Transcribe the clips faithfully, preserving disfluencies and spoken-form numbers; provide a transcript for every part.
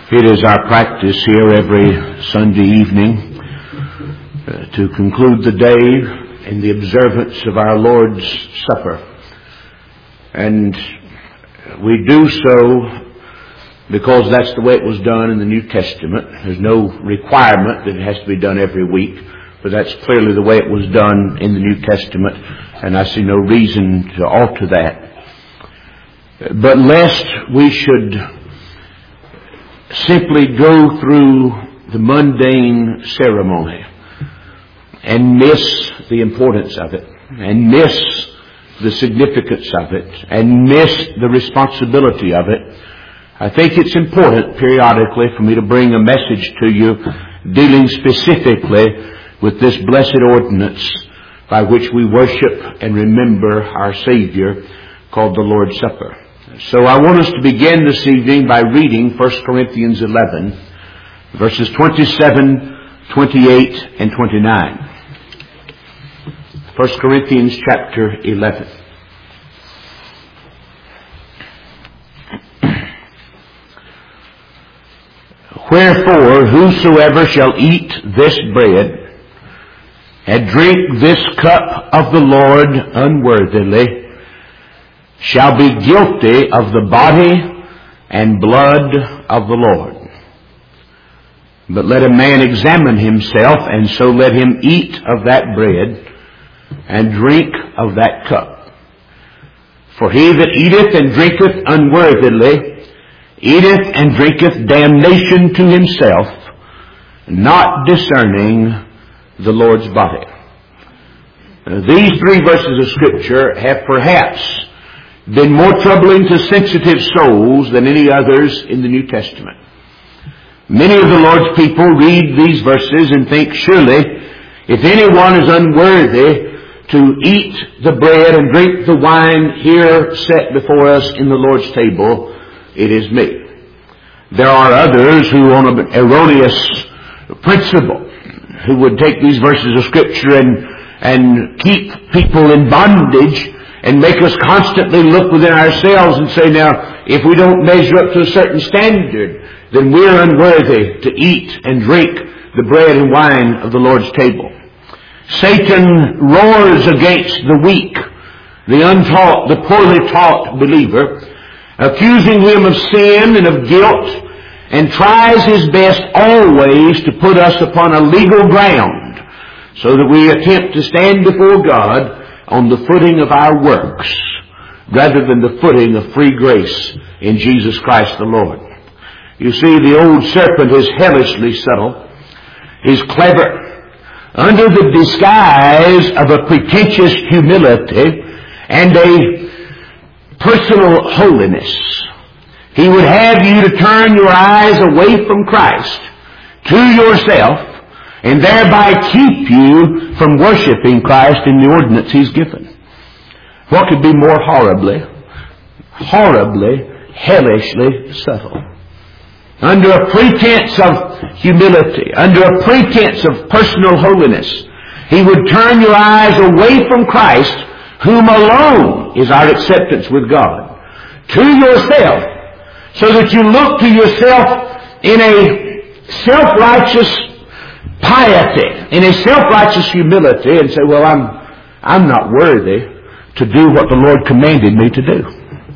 It is our practice here every Sunday evening uh, to conclude the day in the observance of our Lord's Supper. And we do so because that's the way it was done in the New Testament. There's no requirement that it has to be done every week, but that's clearly the way it was done in the New Testament, and I see no reason to alter that. But lest we should simply go through the mundane ceremony and miss the importance of it, and miss the significance of it, and miss the responsibility of it, I think it's important periodically for me to bring a message to you dealing specifically with this blessed ordinance by which we worship and remember our Savior, called the Lord's Supper. So I want us to begin this evening by reading First Corinthians eleven, verses twenty-seven, twenty-eight, and twenty-nine. First Corinthians chapter eleven. Wherefore, whosoever shall eat this bread and drink this cup of the Lord unworthily shall be guilty of the body and blood of the Lord. But let a man examine himself, and so let him eat of that bread and drink of that cup. For he that eateth and drinketh unworthily eateth and drinketh damnation to himself, not discerning the Lord's body. Uh, these three verses of Scripture have perhaps been more troubling to sensitive souls than any others in the New Testament. Many of the Lord's people read these verses and think, surely, if anyone is unworthy to eat the bread and drink the wine here set before us in the Lord's table, it is me. There are others who, on an erroneous principle, who would take these verses of Scripture and, and keep people in bondage and make us constantly look within ourselves and say, now, if we don't measure up to a certain standard, then we're unworthy to eat and drink the bread and wine of the Lord's table. Satan roars against the weak, the untaught, the poorly taught believer, accusing him of sin and of guilt, and tries his best always to put us upon a legal ground so that we attempt to stand before God on the footing of our works rather than the footing of free grace in Jesus Christ the Lord. You see, the old serpent is hellishly subtle. He's clever. Under the disguise of a pretentious humility and a personal holiness, he would have you to turn your eyes away from Christ to yourself, and thereby keep you from worshiping Christ in the ordinance He's given. What could be more horribly, horribly, hellishly subtle? Under a pretense of humility, under a pretense of personal holiness, he would turn your eyes away from Christ, whom alone is our acceptance with God, to yourself, so that you look to yourself in a self-righteous piety, in a self-righteous humility, and say, well, I'm, I'm not worthy to do what the Lord commanded me to do.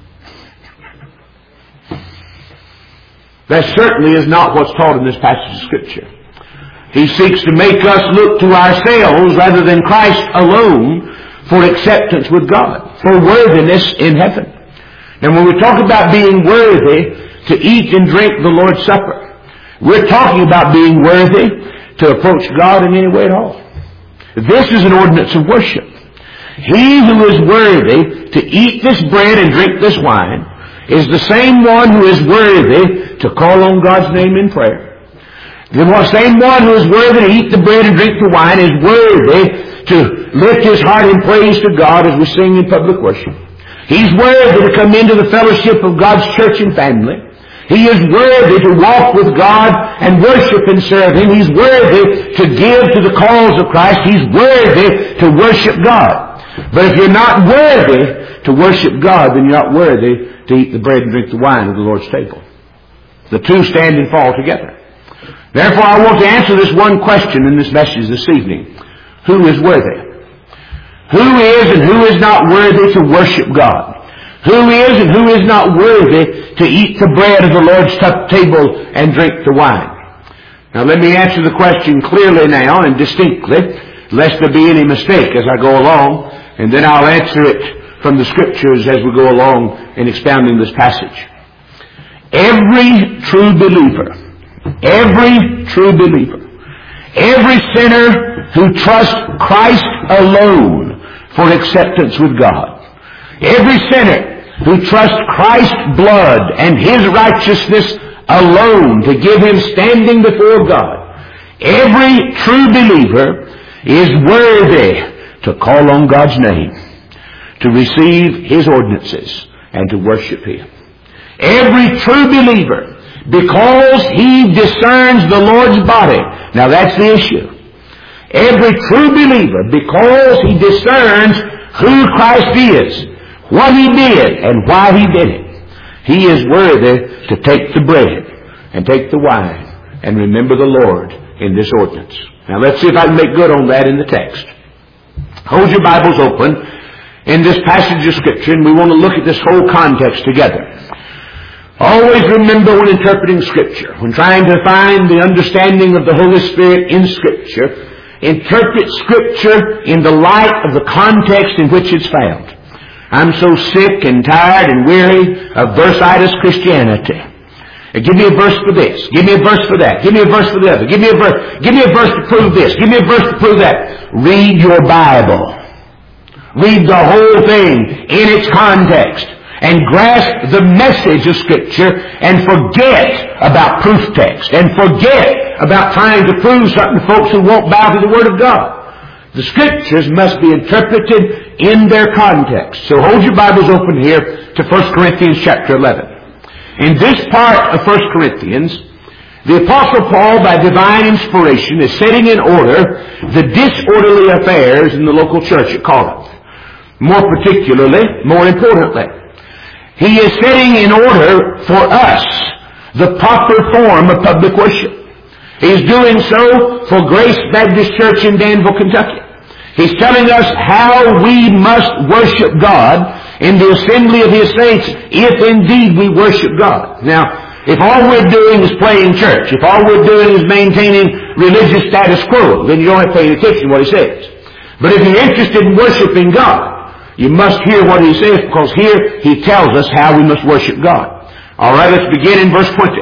That certainly is not what's taught in this passage of Scripture. He seeks to make us look to ourselves rather than Christ alone for acceptance with God, for worthiness in heaven. And when we talk about being worthy to eat and drink the Lord's Supper, we're talking about being worthy to approach God in any way at all. This is an ordinance of worship. He who is worthy to eat this bread and drink this wine is the same one who is worthy to call on God's name in prayer. The same one who is worthy to eat the bread and drink the wine is worthy to lift his heart in praise to God as we sing in public worship. He's worthy to come into the fellowship of God's church and family. He is worthy to walk with God and worship and serve Him. He's worthy to give to the cause of Christ. He's worthy to worship God. But if you're not worthy to worship God, then you're not worthy to eat the bread and drink the wine of the Lord's table. The two stand and fall together. Therefore, I want to answer this one question in this message this evening. Who is worthy? Who is and who is not worthy to worship God? Who is and who is not worthy to eat the bread of the Lord's table and drink the wine? Now let me answer the question clearly now and distinctly, lest there be any mistake as I go along, and then I'll answer it from the Scriptures as we go along in expounding this passage. Every true believer, every true believer, every sinner who trusts Christ alone for acceptance with God, every sinner who trusts Christ's blood and His righteousness alone to give him standing before God, every true believer is worthy to call on God's name, to receive His ordinances, and to worship Him. Every true believer, because he discerns the Lord's body. Now that's the issue. Every true believer, because he discerns who Christ is, what He did, and why He did it, he is worthy to take the bread and take the wine and remember the Lord in this ordinance. Now let's see if I can make good on that in the text. Hold your Bibles open in this passage of Scripture, and we want to look at this whole context together. Always remember when interpreting Scripture, when trying to find the understanding of the Holy Spirit in Scripture, interpret Scripture in the light of the context in which it's found. I'm so sick and tired and weary of verse-itis Christianity. Give me a verse for this. Give me a verse for that. Give me a verse for the other. Give me a verse. Give me a verse to prove this. Give me a verse to prove that. Read your Bible. Read the whole thing in its context and grasp the message of Scripture and forget about proof text and forget about trying to prove something to folks who won't bow to the Word of God. The Scriptures must be interpreted in their context. So hold your Bibles open here to First Corinthians chapter eleven. In this part of First Corinthians, the Apostle Paul, by divine inspiration, is setting in order the disorderly affairs in the local church at Corinth. More particularly, more importantly, he is setting in order for us the proper form of public worship. He's doing so for Grace Baptist Church in Danville, Kentucky. He's telling us how we must worship God in the assembly of His saints, if indeed we worship God. Now, if all we're doing is playing church, if all we're doing is maintaining religious status quo, then you don't have to pay any attention to what he says. But if you're interested in worshiping God, you must hear what he says, because here he tells us how we must worship God. All right, let's begin in verse twenty.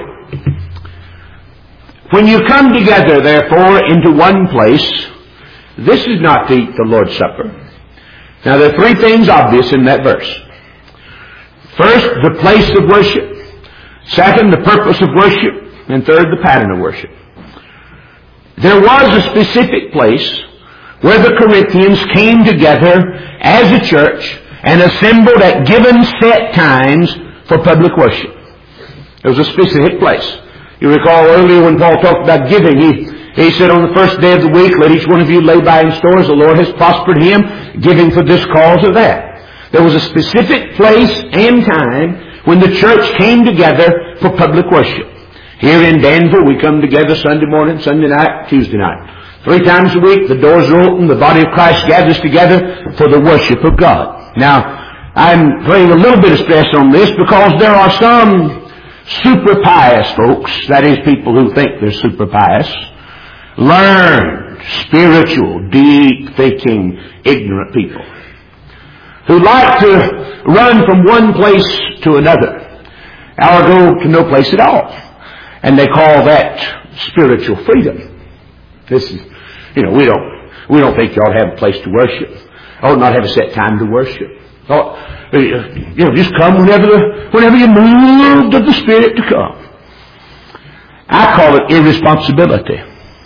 When you come together, therefore, into one place, this is not to eat the Lord's Supper. Now, there are three things obvious in that verse. First, the place of worship. Second, the purpose of worship. And third, the pattern of worship. There was a specific place where the Corinthians came together as a church and assembled at given set times for public worship. There was a specific place. You recall earlier when Paul talked about giving, he, he said on the first day of the week, let each one of you lay by in stores. The Lord has prospered him, giving for this cause or that. There was a specific place and time when the church came together for public worship. Here in Danville, we come together Sunday morning, Sunday night, Tuesday night. Three times a week, the doors are open, the body of Christ gathers together for the worship of God. Now, I'm putting a little bit of stress on this because there are some super pious folks, that is people who think they're super pious, learned, spiritual, deep thinking, ignorant people who like to run from one place to another or go to no place at all. And they call that spiritual freedom. This is, you know, we don't, we don't think you ought to have a place to worship. Ought not have a set time to worship. Ought, you know, just come whenever the, whenever you're moved of the Spirit to come. I call it irresponsibility.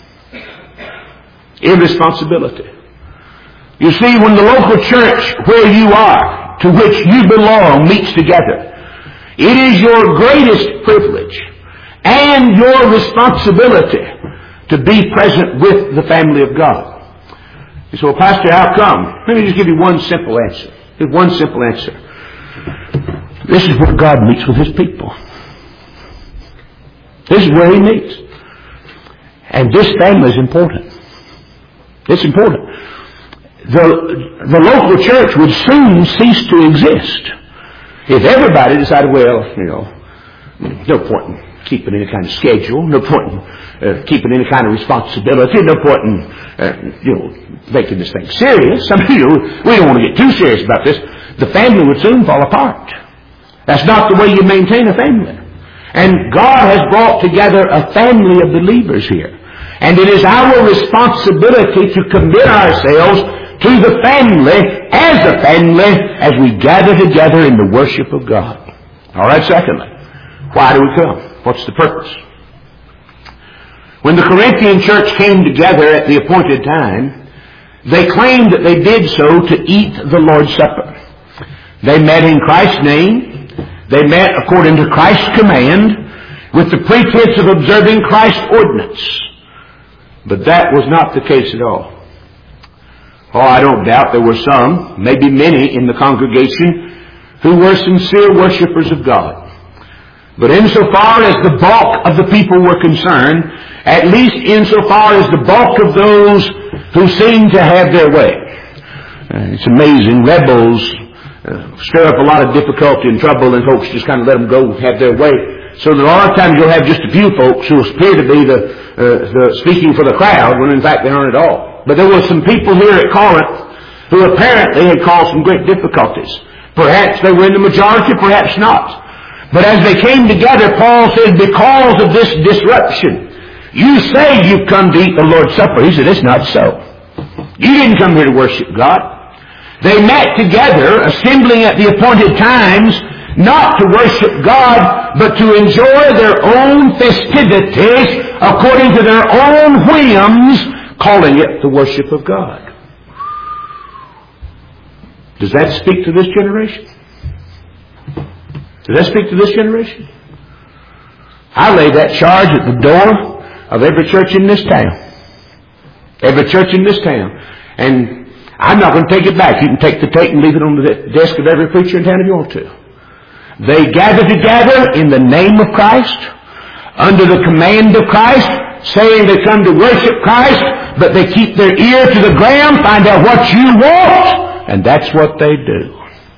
Irresponsibility. You see, when the local church where you are, to which you belong, meets together, it is your greatest privilege and your responsibility to be present with the family of God. You say, well, Pastor, how come? Let me just give you one simple answer. Just one simple answer. This is where God meets with His people. This is where He meets. And this family is important. It's important. The, the local church would soon cease to exist if everybody decided, well, you know, no point in keeping any kind of schedule, no point in uh, keeping any kind of responsibility, no point in, uh, you know, making this thing serious. I mean, you know, we don't want to get too serious about this. The family would soon fall apart. That's not the way you maintain a family. And God has brought together a family of believers here. And it is our responsibility to commit ourselves to the family as a family as we gather together in the worship of God. All right, secondly, why do we come? What's the purpose? When the Corinthian church came together at the appointed time, they claimed that they did so to eat the Lord's Supper. They met in Christ's name. They met according to Christ's command with the pretense of observing Christ's ordinance. But that was not the case at all. Oh, I don't doubt there were some, maybe many in the congregation who were sincere worshipers of God. But insofar as the bulk of the people were concerned, at least insofar as the bulk of those who seemed to have their way. Uh, it's amazing. Rebels uh, stir up a lot of difficulty and trouble, and folks just kind of let them go have their way. So that a lot of times you'll have just a few folks who appear to be the, uh, the speaking for the crowd, when in fact they aren't at all. But there were some people here at Corinth who apparently had caused some great difficulties. Perhaps they were in the majority, perhaps not. But as they came together, Paul said, because of this disruption, you say you've come to eat the Lord's Supper. He said, it's not so. You didn't come here to worship God. They met together, assembling at the appointed times, not to worship God, but to enjoy their own festivities according to their own whims, calling it the worship of God. Does that speak to this generation? Does that speak to this generation? I lay that charge at the door of every church in this town. Every church in this town. And I'm not going to take it back. You can take the tape and leave it on the desk of every preacher in town if you want to. They gather together in the name of Christ, under the command of Christ, saying they come to worship Christ, but they keep their ear to the ground, find out what you want, and that's what they do.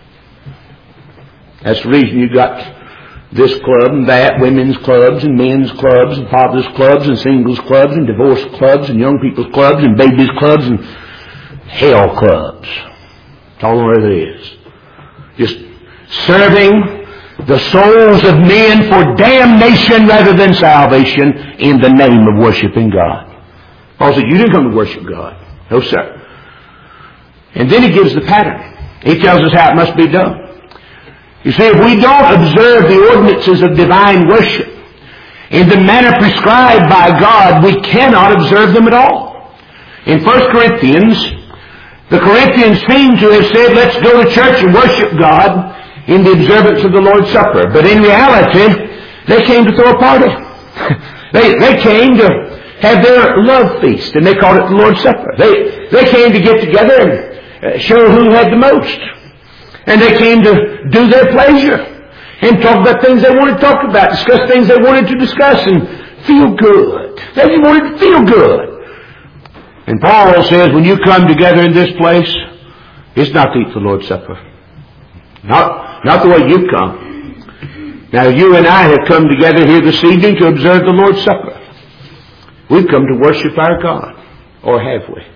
That's the reason you got this club and that, women's clubs and men's clubs and fathers clubs and singles clubs and divorce clubs and young people's clubs and babies clubs and hell clubs. That's all there is. Just serving the souls of men for damnation rather than salvation in the name of worshiping God. Paul said, you didn't come to worship God. No, sir. And then he gives the pattern. He tells us how it must be done. You see, if we don't observe the ordinances of divine worship in the manner prescribed by God, we cannot observe them at all. In First Corinthians, the Corinthians seem to have said, let's go to church and worship God in the observance of the Lord's Supper. But in reality, they came to throw a party. they, they came to have their love feast, and they called it the Lord's Supper. They, they came to get together and show who had the most. And they came to do their pleasure and talk about things they wanted to talk about, discuss things they wanted to discuss, and feel good. They just wanted to feel good. And Paul says, when you come together in this place, it's not to eat the Lord's Supper. Not, not the way you come. Now, you and I have come together here this evening to observe the Lord's Supper. We've come to worship our God. Or have we?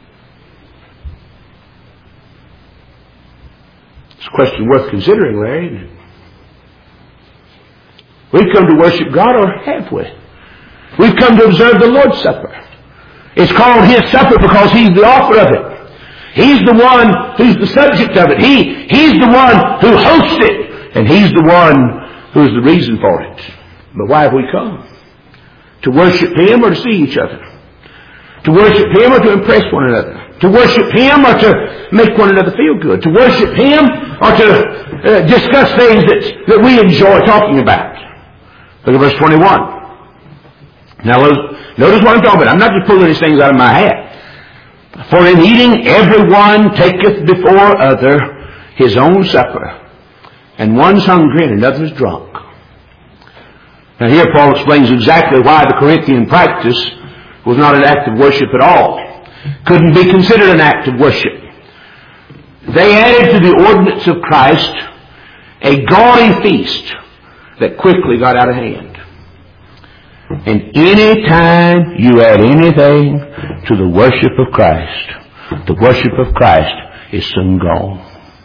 It's a question worth considering, Larry, isn't it? We've come to worship God, or have we? We've come to observe the Lord's Supper. It's called His supper because He's the author of it. He's the one who's the subject of it. He, he's the one who hosts it. And He's the one who's the reason for it. But why have we come? To worship Him or to see each other? To worship Him or to impress one another? To worship Him or to make one another feel good? To worship Him or to uh, discuss things that, that we enjoy talking about? Look at verse twenty-one. Now notice what I'm talking about. I'm not just pulling these things out of my hat. For in eating everyone taketh before other his own supper, and one's hungry and another's drunk. Now here Paul explains exactly why the Corinthian practice was not an act of worship at all. Couldn't be considered an act of worship. They added to the ordinance of Christ a gaudy feast that quickly got out of hand. And any time you add anything to the worship of Christ, the worship of Christ is soon gone.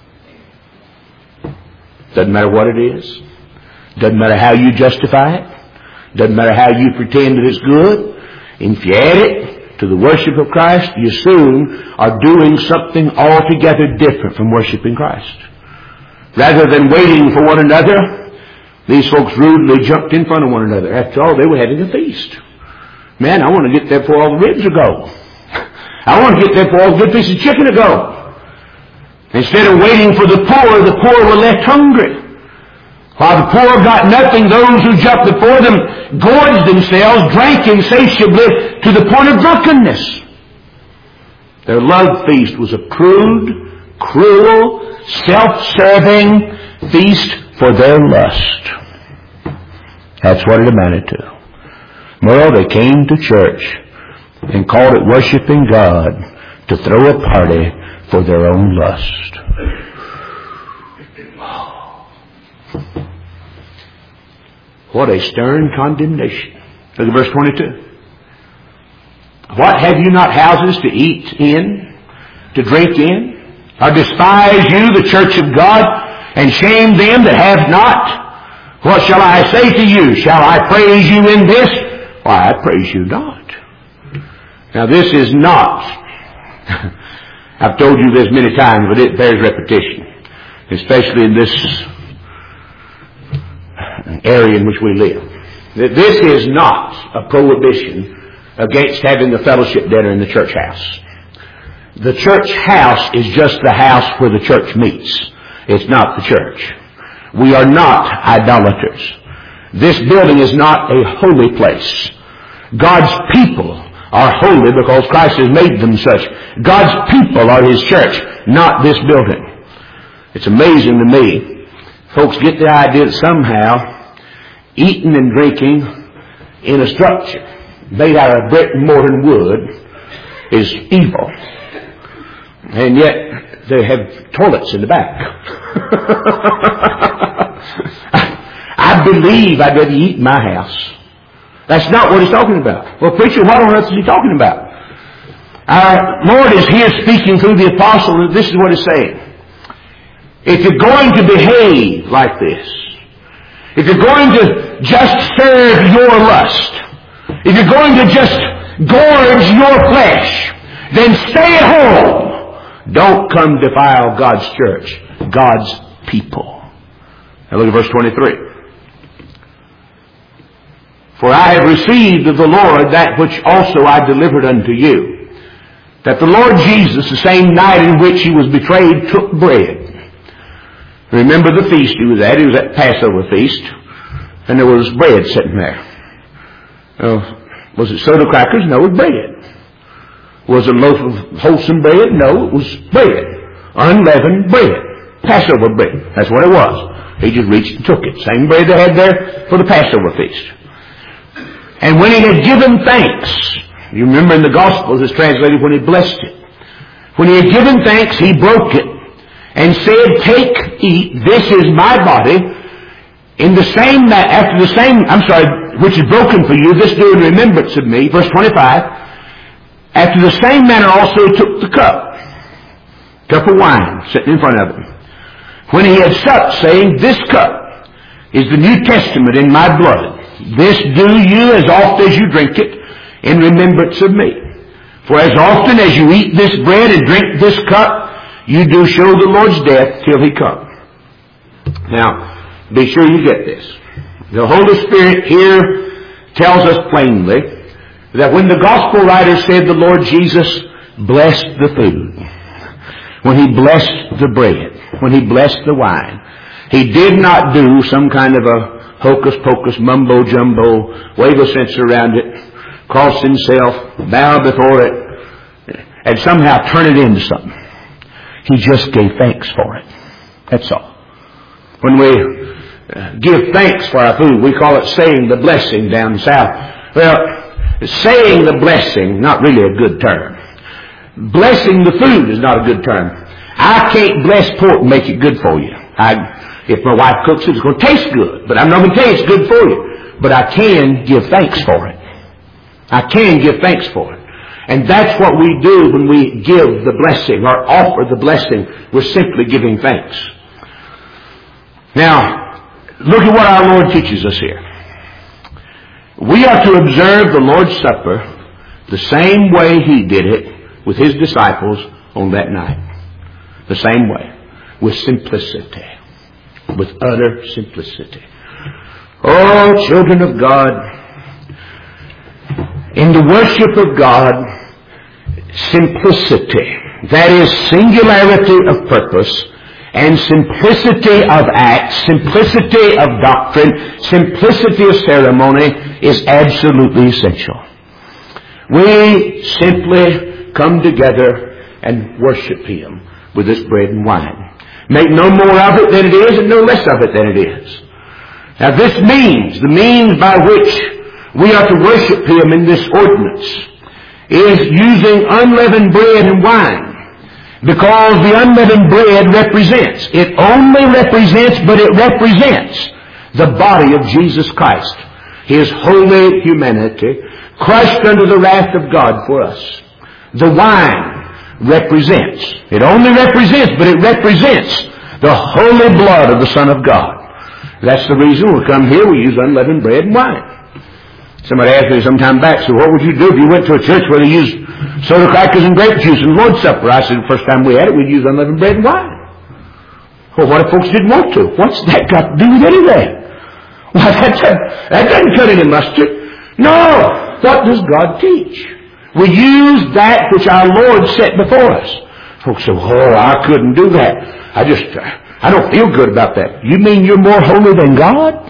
Doesn't matter what it is. Doesn't matter how you justify it. Doesn't matter how you pretend that it's good. And if you add it to the worship of Christ, you soon are doing something altogether different from worshiping Christ. Rather than waiting for one another, these folks rudely jumped in front of one another. After all, they were having a feast. Man, I want to get there before all the ribs are go. I want to get there before all the good pieces of chicken are go. Instead of waiting for the poor, the poor were left hungry. While the poor got nothing, those who jumped before them gorged themselves, drank insatiably to the point of drunkenness. Their love feast was a crude, cruel, self-serving feast for their lust. That's what it amounted to. Well, they came to church and called it worshiping God to throw a party for their own lust. What a stern condemnation. Look at verse twenty-two. What, have you not houses to eat in, to drink in? Or despise you the church of God, and shame them that have not? What shall I say to you? Shall I praise you in this? Why, I praise you not. Now this is not, I've told you this many times, but it bears repetition, especially in this area in which we live. This is not a prohibition against having the fellowship dinner in the church house. The church house is just the house where the church meets. It's not the church. We are not idolaters. This building is not a holy place. God's people are holy because Christ has made them such. God's people are His church, not this building. It's amazing to me. Folks get the idea that somehow eating and drinking in a structure made out of brick and mortar and wood is evil. And yet they have toilets in the back. I believe I'd rather eat in my house. That's not what he's talking about. Well, preacher, what on earth is he talking about? Our Lord is here speaking through the apostle, and this is what he's saying. If you're going to behave like this, if you're going to just serve your lust, if you're going to just gorge your flesh, then stay at home. Don't come defile God's church, God's people. Now look at verse twenty-three. For I have received of the Lord that which also I delivered unto you, that the Lord Jesus, the same night in which He was betrayed, took bread. Remember the feast He was at. He was at Passover feast. And there was bread sitting there. Uh, was it soda crackers? No, it was bread. Was it a loaf of wholesome bread? No, it was bread. Unleavened bread. Passover bread. That's what it was. He just reached and took it. Same bread they had there for the Passover feast. And when He had given thanks, you remember in the Gospels it's translated when He blessed it. When He had given thanks, He broke it and said, take, eat, this is my body. In the same, ma- after the same, I'm sorry, which is broken for you, this do in remembrance of me. Verse twenty-five. After the same manner also He took the cup, cup of wine, sitting in front of Him. When He had supped, saying, this cup is the New Testament in my blood. This do you as oft as you drink it in remembrance of me. For as often as you eat this bread and drink this cup, you do show the Lord's death till He come. Now, be sure you get this. The Holy Spirit here tells us plainly that when the Gospel writer said the Lord Jesus blessed the food, when He blessed the bread, when He blessed the wine, He did not do some kind of a hocus-pocus, mumbo-jumbo, wave a censer around it, cross Himself, bow before it, and somehow turn it into something. He just gave thanks for it. That's all. When we uh, give thanks for our food. We call it saying the blessing down south. Well, saying the blessing, not really a good term. Blessing the food is not a good term. I can't bless pork and make it good for you. I, if my wife cooks it, it's going to taste good. But I'm not going to tell you it's good for you. But I can give thanks for it. I can give thanks for it. And that's what we do when we give the blessing or offer the blessing. We're simply giving thanks. Now, look at what our Lord teaches us here. We are to observe the Lord's Supper the same way He did it with His disciples on that night. The same way. With simplicity. With utter simplicity. Oh, children of God, in the worship of God, simplicity, that is singularity of purpose and simplicity of act, simplicity of doctrine, simplicity of ceremony is absolutely essential. We simply come together and worship Him with this bread and wine. Make no more of it than it is and no less of it than it is. Now this means, the means by which we are to worship Him in this ordinance is using unleavened bread and wine. Because the unleavened bread represents, it only represents, but it represents the body of Jesus Christ. His holy humanity, crushed under the wrath of God for us. The wine represents, it only represents, but it represents the holy blood of the Son of God. That's the reason we come here, we use unleavened bread and wine. Somebody asked me some time back, so what would you do if you went to a church where they used soda crackers and grape juice and Lord's Supper? I said, the first time we had it, we'd use unleavened bread and wine. Well, what if folks didn't want to? What's that got to do with anything? Well, that, that doesn't cut any mustard. No! What does God teach? We use that which our Lord set before us. Folks say, oh, I couldn't do that. I just, I don't feel good about that. You mean you're more holy than God?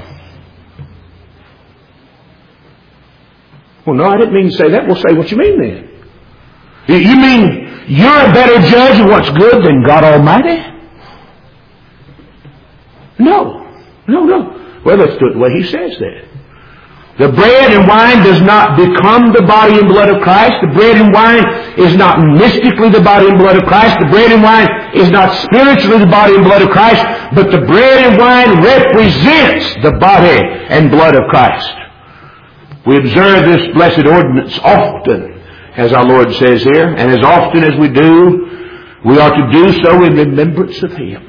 Well, no, I didn't mean to say that. Well, say what you mean then. You mean you're a better judge of what's good than God Almighty? No. No, no. Well, let's do it the way He says that. The bread and wine does not become the body and blood of Christ. The bread and wine is not mystically the body and blood of Christ. The bread and wine is not spiritually the body and blood of Christ. But the bread and wine represents the body and blood of Christ. We observe this blessed ordinance often, as our Lord says here, and as often as we do, we are to do so in remembrance of Him.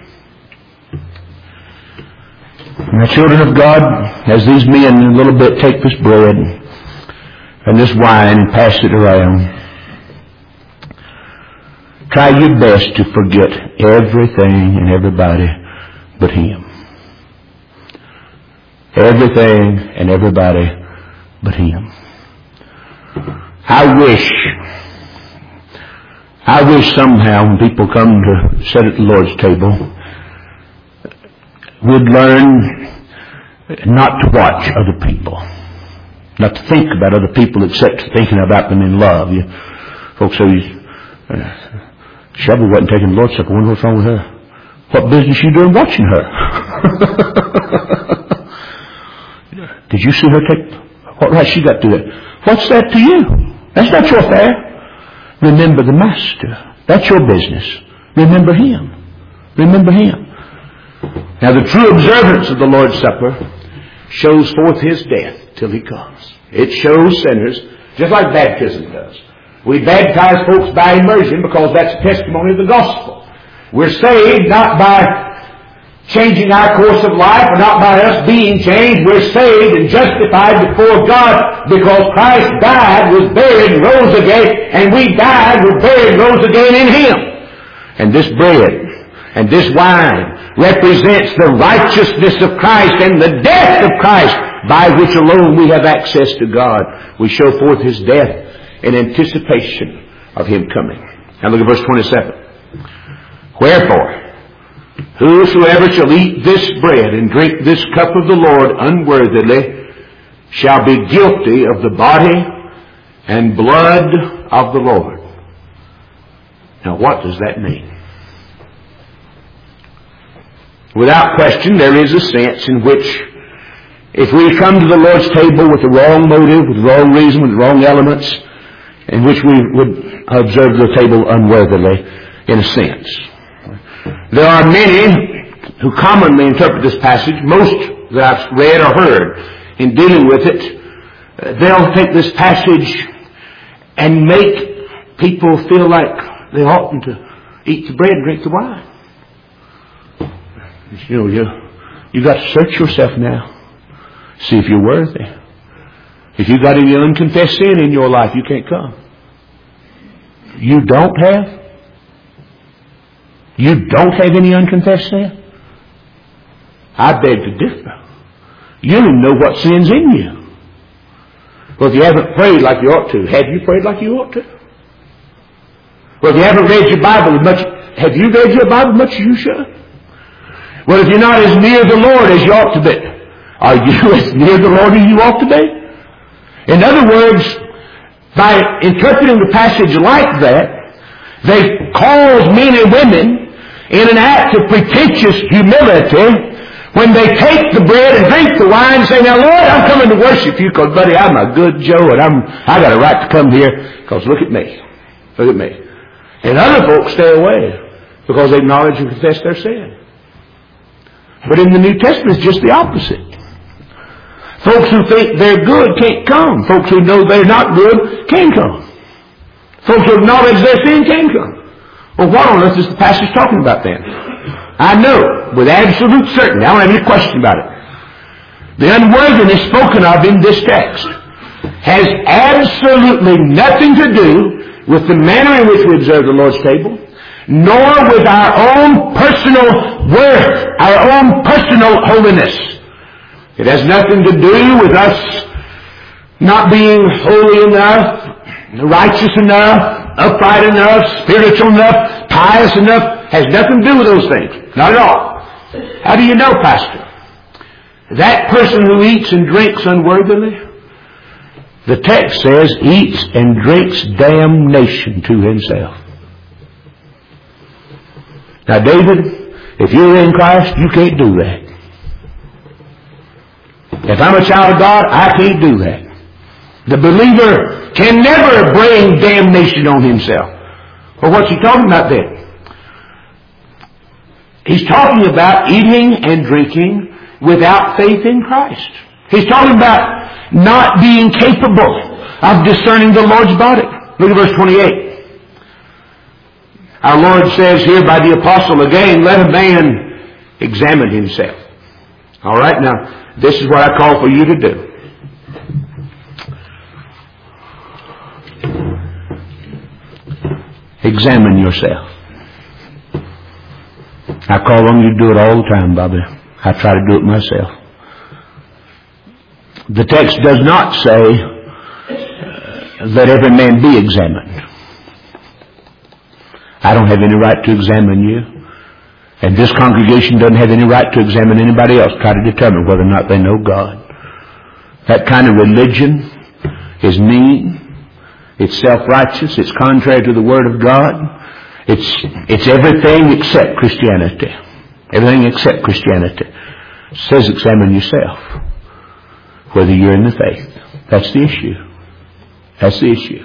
And the children of God, as these men in a little bit take this bread and this wine and pass it around, try your best to forget everything and everybody but Him. Everything and everybody but Him. I wish, I wish somehow when people come to sit at the Lord's table, we'd learn not to watch other people, not to think about other people except thinking about them in love. You, folks say, uh, Shelby wasn't taking the Lord's Supper. I wonder what's wrong with her. What business you doing watching her? Did you see her take? What right she got to do that? What's that to you? That's not your affair. Remember the Master. That's your business. Remember Him. Remember Him. Now the true observance of the Lord's Supper shows forth His death till He comes. It shows sinners, just like baptism does. We baptize folks by immersion because that's a testimony of the gospel. We're saved not by changing our course of life, or not by us being changed. We're saved and justified before God because Christ died, was buried, and rose again, and we died, were buried, and rose again in Him. And this bread and this wine represents the righteousness of Christ and the death of Christ, by which alone we have access to God. We show forth His death in anticipation of Him coming. Now look at verse twenty-seven. Wherefore, whosoever shall eat this bread and drink this cup of the Lord unworthily shall be guilty of the body and blood of the Lord. Now what does that mean? Without question, there is a sense in which if we come to the Lord's table with the wrong motive, with the wrong reason, with the wrong elements, in which we would observe the table unworthily, in a sense. There are many who commonly interpret this passage, most that I've read or heard in dealing with it, they'll take this passage and make people feel like they oughtn't to eat the bread and drink the wine. You know, you, you've got to search yourself now. See if you're worthy. If you've got any unconfessed sin in your life, you can't come. You don't have? You don't have any unconfessed sin? I beg to differ. You don't even know what sin's in you. Well, if you haven't prayed like you ought to, have you prayed like you ought to? Well, if you haven't read your Bible as much, have you read your Bible as much as you should? Well, if you're not as near the Lord as you ought to be, are you as near the Lord as you ought to be? In other words, by interpreting the passage like that, they cause men and women in an act of pretentious humility when they take the bread and drink the wine and say, now Lord, I'm coming to worship you because, buddy, I'm a good Joe and I'm, I got a right to come here because look at me. Look at me. And other folks stay away because they acknowledge and confess their sin. But in the New Testament, it's just the opposite. Folks who think they're good can't come. Folks who know they're not good can come. Folks who acknowledge their sin can come. Well, what on earth is the passage talking about then? I know, with absolute certainty, I don't have any question about it. The unworthiness spoken of in this text has absolutely nothing to do with the manner in which we observe the Lord's table, nor with our own personal worth, our own personal holiness. It has nothing to do with us not being holy enough, righteous enough, upright enough, spiritual enough, pious enough. Has nothing to do with those things. Not at all. How do you know, Pastor? That person who eats and drinks unworthily, the text says, eats and drinks damnation to himself. Now, David, if you're in Christ, you can't do that. If I'm a child of God, I can't do that. The believer can never bring damnation on himself. Well, what's he talking about then? He's talking about eating and drinking without faith in Christ. He's talking about not being capable of discerning the Lord's body. Look at verse twenty-eight. Our Lord says here by the apostle again, let a man examine himself. All right, now, this is what I call for you to do. Examine yourself. I call on you to do it all the time, Bobby. I try to do it myself. The text does not say, uh, let every man be examined. I don't have any right to examine you. And this congregation doesn't have any right to examine anybody else, try to determine whether or not they know God. That kind of religion is mean. It's self-righteous. It's contrary to the Word of God. It's, it's everything except Christianity. Everything except Christianity. It says examine yourself. Whether you're in the faith. That's the issue. That's the issue.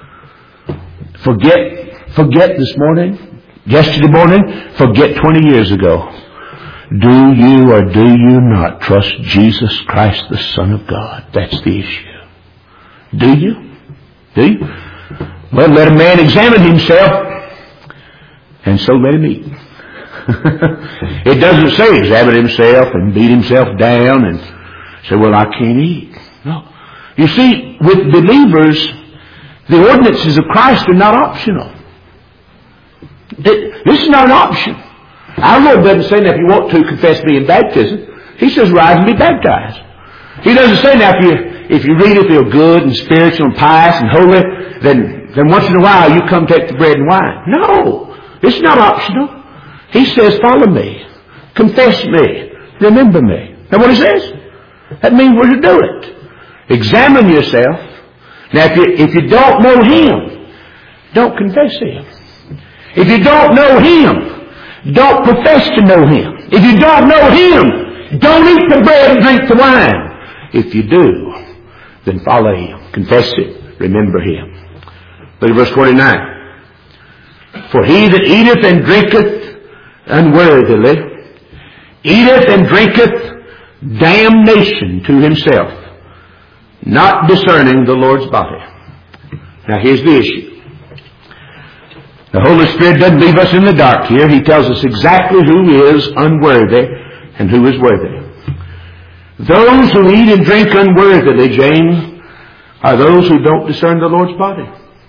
Forget, forget this morning, yesterday morning, forget twenty years ago. Do you or do you not trust Jesus Christ, the Son of God? That's the issue. Do you? Do you? Well, let a man examine himself. And so let him eat. It doesn't say examine himself and beat himself down and say, well, I can't eat. No. You see, with believers, the ordinances of Christ are not optional. It, this is not an option. Our Lord doesn't say, now, if you want to, confess me in baptism. He says, rise and be baptized. He doesn't say, now, if you, if you really feel good and spiritual and pious and holy, then, then once in a while you come take the bread and wine. No. It's not optional. He says, follow me. Confess me. Remember me. That's what he says. That means we're to do it. Examine yourself. Now, if you, if you don't know Him, don't confess Him. If you don't know Him, don't profess to know Him. If you don't know Him, don't eat the bread and drink the wine. If you do, then follow Him. Confess it. Remember Him. Look at verse twenty-nine. For he that eateth and drinketh unworthily, eateth and drinketh damnation to himself, not discerning the Lord's body. Now here's the issue. The Holy Spirit doesn't leave us in the dark here. He tells us exactly who is unworthy and who is worthy. Those who eat and drink unworthily, James, are those who don't discern the Lord's body.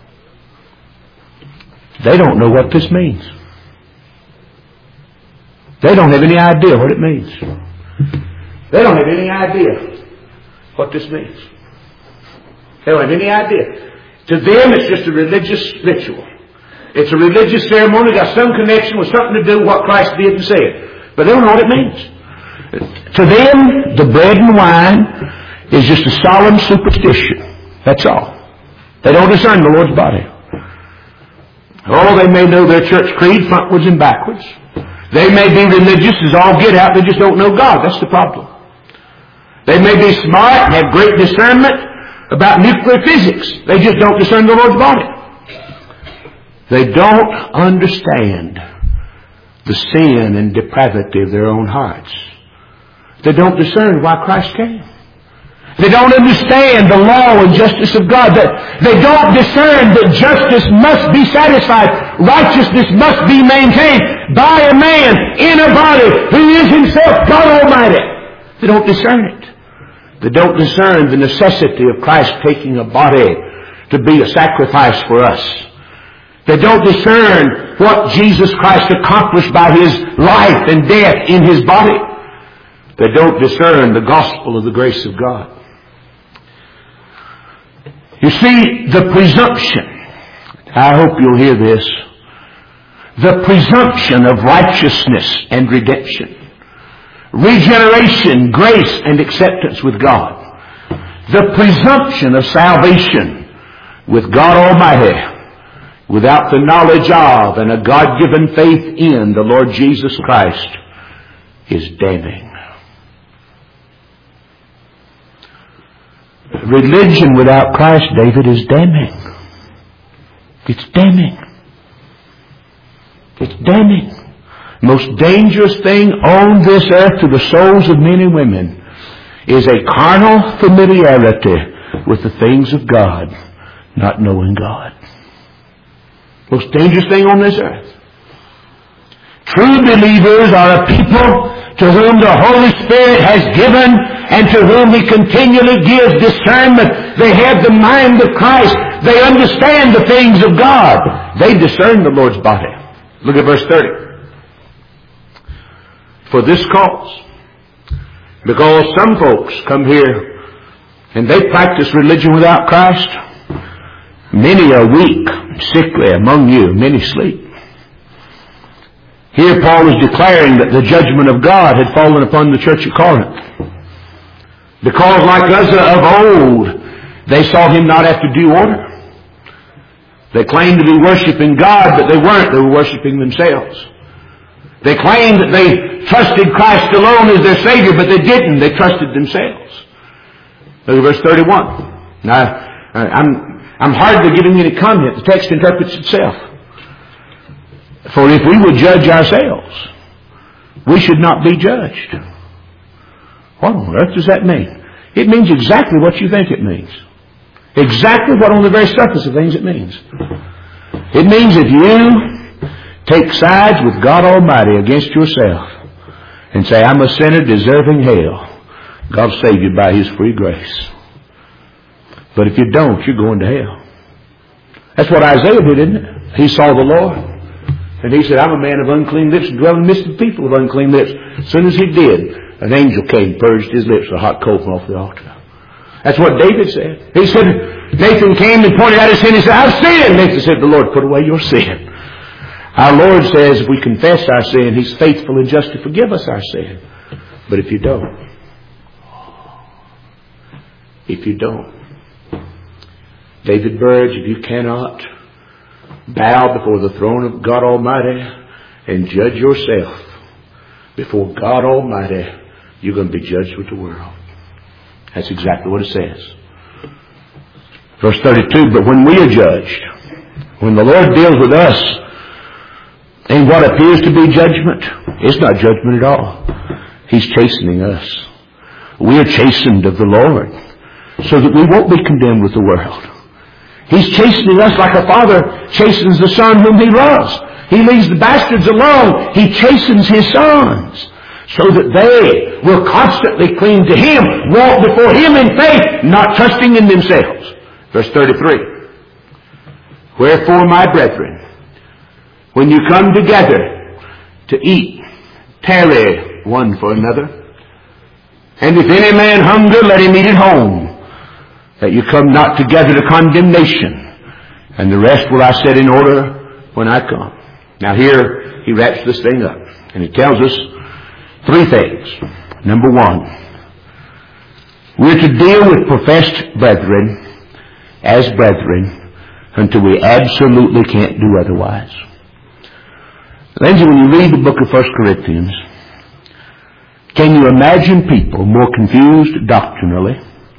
They don't know what this means. They don't have any idea what it means. They don't have any idea what this means. They don't have any idea. To them, it's just a religious ritual. It's a religious ceremony, got some connection with something to do with what Christ did and said. But they don't know what it means. To them, the bread and wine is just a solemn superstition. That's all. They don't discern the Lord's body. Oh, they may know their church creed frontwards and backwards. They may be religious as all get out. They just don't know God. That's the problem. They may be smart and have great discernment about nuclear physics. They just don't discern the Lord's body. They don't understand the sin and depravity of their own hearts. They don't discern why Christ came. They don't understand the law and justice of God. They don't discern that justice must be satisfied. Righteousness must be maintained by a man in a body who is himself God Almighty. They don't discern it. They don't discern the necessity of Christ taking a body to be a sacrifice for us. They don't discern what Jesus Christ accomplished by His life and death in His body. They don't discern the gospel of the grace of God. You see, the presumption, I hope you'll hear this, the presumption of righteousness and redemption, regeneration, grace, and acceptance with God, the presumption of salvation with God Almighty, without the knowledge of and a God-given faith in the Lord Jesus Christ, is damning. Religion without Christ, David, is damning. It's damning. It's damning. The most dangerous thing on this earth to the souls of men and women is a carnal familiarity with the things of God, not knowing God. Most dangerous thing on this earth. True believers are a people to whom the Holy Spirit has given and to whom He continually gives discernment. They have the mind of Christ. They understand the things of God. They discern the Lord's body. Look at verse thirty. For this cause, because some folks come here and they practice religion without Christ, many are weak, sickly among you, many sleep. Here Paul is declaring that the judgment of God had fallen upon the church at Corinth. Because like Uzzah of old, they saw him not after due order. They claimed to be worshiping God, but they weren't. They were worshiping themselves. They claimed that they trusted Christ alone as their Savior, but they didn't. They trusted themselves. Look at verse thirty-one. Now, I'm, I'm hardly giving any comment. The text interprets itself. For if we would judge ourselves, we should not be judged. What on earth does that mean? It means exactly what you think it means. Exactly what on the very surface of things it means. It means if you take sides with God Almighty against yourself and say, I'm a sinner deserving hell, God will save you by His free grace. But if you don't, you're going to hell. That's what Isaiah did, isn't it? He saw the Lord. And he said, I'm a man of unclean lips and dwell in the midst of people of unclean lips. As soon as he did, an angel came and purged his lips with a hot coal from off the altar. That's what David said. He said, Nathan came and pointed out his sin. He said, I've sinned. Nathan said, the Lord, put away your sin. Our Lord says, if we confess our sin, He's faithful and just to forgive us our sin. But if you don't, if you don't, David Burge, if you cannot bow before the throne of God Almighty and judge yourself, before God Almighty, you're going to be judged with the world. That's exactly what it says. Verse thirty-two, but when we are judged, when the Lord deals with us in what appears to be judgment, it's not judgment at all. He's chastening us. We are chastened of the Lord so that we won't be condemned with the world. He's chastening us like a father chastens the son whom he loves. He leaves the bastards alone. He chastens his sons so that they will constantly cling to him, walk before him in faith, not trusting in themselves. Verse thirty-three. Wherefore, my brethren, when you come together to eat, tarry one for another. And if any man hunger, let him eat at home, that you come not together to condemnation. And the rest will I set in order when I come. Now here he wraps this thing up, and he tells us three things. Number one, we're to deal with professed brethren as brethren until we absolutely can't do otherwise. Lindsay, when you read the book of First Corinthians, can you imagine people more confused doctrinally,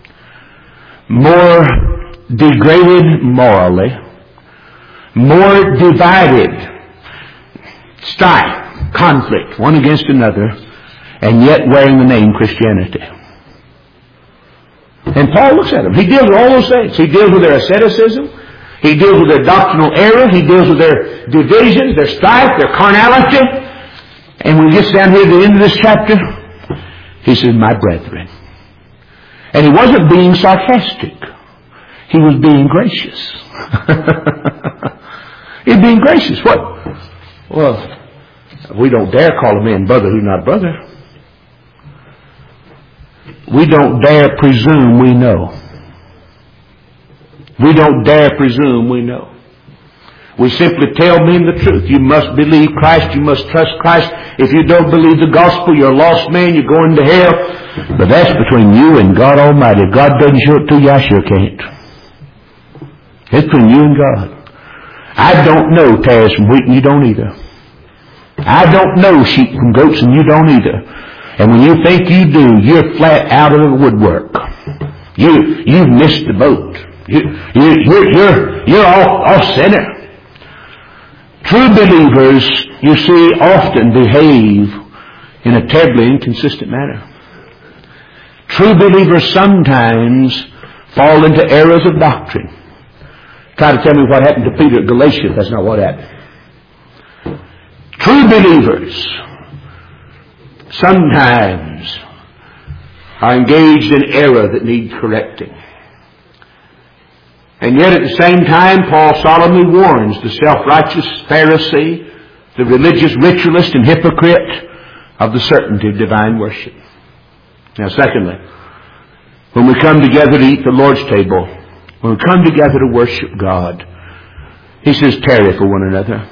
more degraded morally, more divided, strife, conflict, one against another, and yet wearing the name Christianity? And Paul looks at them. He deals with all those things. He deals with their asceticism. He deals with their doctrinal error. He deals with their divisions, their strife, their carnality. And when he gets down here to the end of this chapter, he says, my brethren. And he wasn't being sarcastic. He was being gracious. He's being gracious. What? Well, we don't dare call a man brother who's not brother. We don't dare presume we know. We don't dare presume we know. We simply tell men the truth. You must believe Christ. You must trust Christ. If you don't believe the gospel, you're a lost man. You're going to hell. But that's between you and God Almighty. If God doesn't show it to you, I sure can't. It's between you and God. I don't know tares from wheat, and you don't either. I don't know sheep from goats, and you don't either. And when you think you do, you're flat out of the woodwork. You, you've missed the boat. You, you, you're, you're, you're off, off center. True believers, you see, often behave in a terribly inconsistent manner. True believers sometimes fall into errors of doctrine. Try to tell me what happened to Peter at Galatia. That's not what happened. True believers sometimes are engaged in error that needs correcting. And yet at the same time, Paul solemnly warns the self-righteous Pharisee, the religious ritualist and hypocrite, of the certainty of divine worship. Now secondly, when we come together to eat the Lord's table, when we come together to worship God, he says, tarry for one another.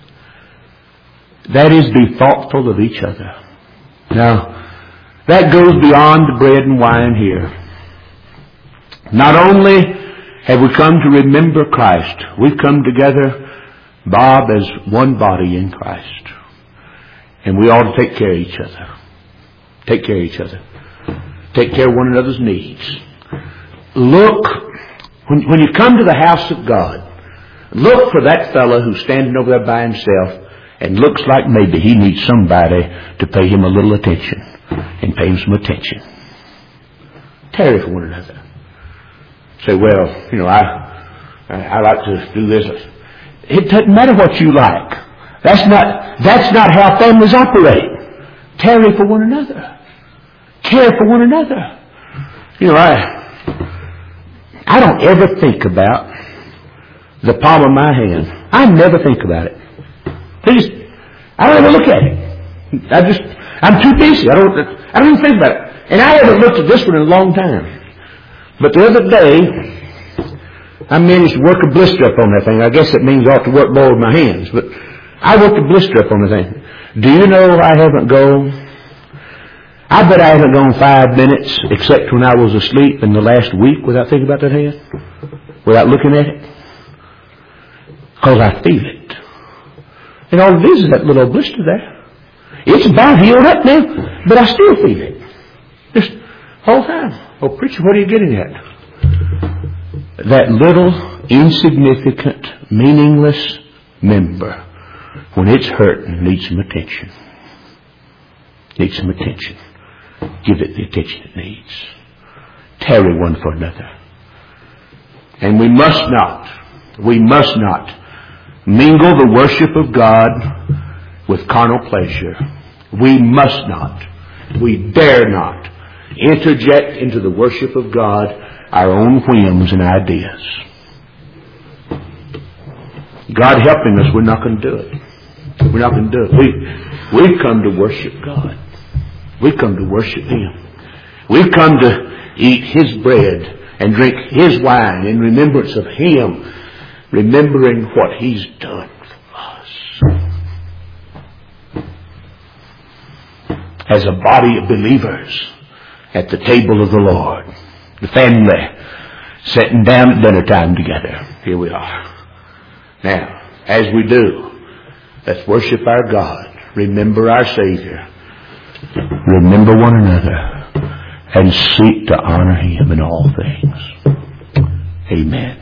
That is, be thoughtful of each other. Now, that goes beyond the bread and wine here. Not only have we come to remember Christ, we've come together, Bob, as one body in Christ. And we ought to take care of each other. Take care of each other. Take care of one another's needs. Look, when, when you come to the house of God, look for that fellow who's standing over there by himself and looks like maybe he needs somebody to pay him a little attention, and pay him some attention. Tarry for one another. Say, well, you know, I, I I like to do this. It doesn't matter what you like. That's not that's not how families operate. Tarry for one another. Care for one another. You know, I I don't ever think about the palm of my hand. I never think about it. I just I don't ever look at it. I just I'm too busy. I don't I don't even think about it. And I haven't looked at this one in a long time. But the other day, I managed to work a blister up on that thing. I guess it means I ought to work more with my hands. But I worked a blister up on the thing. Do you know I haven't gone? I bet I haven't gone five minutes, except when I was asleep in the last week, without thinking about that hand, without looking at it. Because I feel it. And all it is is that little blister there. It's about healed up now, but I still feel it. Just whole time. Oh, preacher, what are you getting at? That little, insignificant, meaningless member, when it's hurting, needs some attention. Needs some attention. Give it the attention it needs. Tarry one for another. And we must not, we must not mingle the worship of God with carnal pleasure. We must not, we dare not interject into the worship of God our own whims and ideas. God helping us, we're not going to do it. We're not going to do it. We, we've come to worship God. We've come to worship Him. We've come to eat His bread and drink His wine in remembrance of Him, remembering what He's done for us. As a body of believers at the table of the Lord, the family sitting down at dinner time together. Here we are. Now, as we do, let's worship our God, remember our Savior, remember one another, and seek to honor Him in all things. Amen.